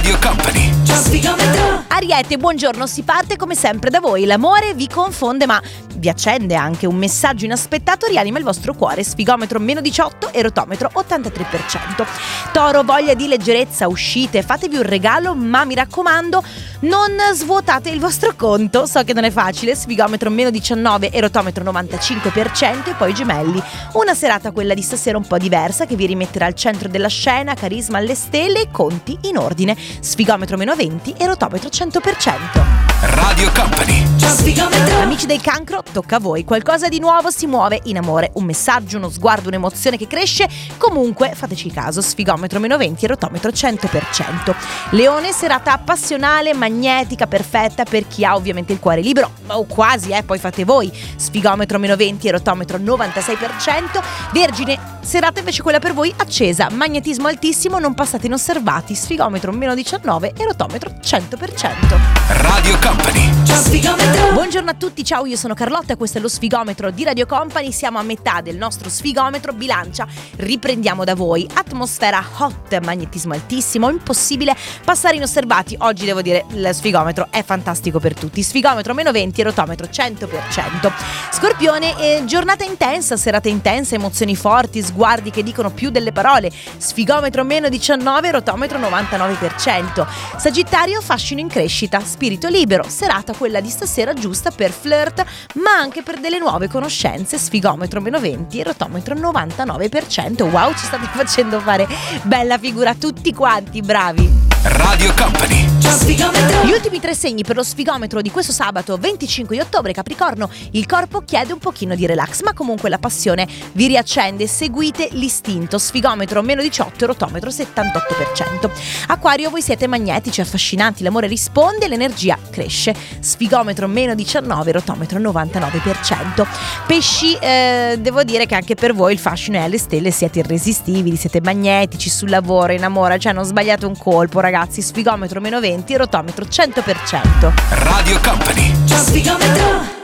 Radio Company. Ariete, buongiorno, si parte come sempre da voi. L'amore vi confonde ma vi accende anche. Un messaggio inaspettato rianima il vostro cuore. Sfigometro meno 18 e rotometro 83%. Toro, voglia di leggerezza, uscite, fatevi un regalo, ma mi raccomando non svuotate il vostro conto. So che non è facile. Sfigometro meno 19 e rotometro 95%. E poi Gemelli, una serata, quella di stasera, un po' diversa, che vi rimetterà al centro della scena, carisma alle stelle e conti in ordine. Sfigometro meno 20 e rotometro 100%. Radio Company. Amici del Cancro, tocca a voi. Qualcosa di nuovo si muove in amore. Un messaggio, uno sguardo, un'emozione che cresce. Comunque fateci caso. Sfigometro meno 20 e rotometro 100%. Leone, serata passionale, magnetica, perfetta per chi ha ovviamente il cuore libero, o quasi, poi fate voi. Sfigometro meno 20 e rotometro 96%. Vergine, serata invece quella per voi accesa, magnetismo altissimo, non passate inosservati. Sfigometro meno 19 e rotometro 100%. Radio Company. Buongiorno a tutti, ciao, io sono Carlotta e questo è lo Sfigometro di Radio Company. Siamo a metà del nostro Sfigometro, bilancia, riprendiamo da voi. Atmosfera hot, magnetismo altissimo, impossibile passare inosservati. Oggi devo dire il Sfigometro è fantastico per tutti. Sfigometro meno 20 e rotometro 100%. Scorpione, giornata intensa, serata intensa, emozioni forti, sguardi che dicono più delle parole. Sfigometro meno 19 e rotometro 99%. Sagittario, fascino in crescita, spirito libero, serata quella di stasera giusta per flirt ma anche per delle nuove conoscenze. Sfigometro meno 20 e rotometro 99%. Wow, ci state facendo fare bella figura tutti quanti, bravi. Radio Company. Gli ultimi 3 segni per lo Sfigometro di questo sabato 25 di ottobre. Capricorno, il corpo chiede un pochino di relax ma comunque la passione vi riaccende, seguite l'istinto. Sfigometro meno 18 e rotometro 78%. Acquario, voi siete magnetici, affascinanti, l'amore risponde e l'energia cresce. Sfigometro meno 19, rotometro 99%. Pesci, devo dire che anche per voi il fascino è alle stelle, siete irresistibili, siete magnetici sul lavoro, in amore, cioè non sbagliate un colpo ragazzi. Sfigometro meno 20 e rotometro 100%. Radio Company.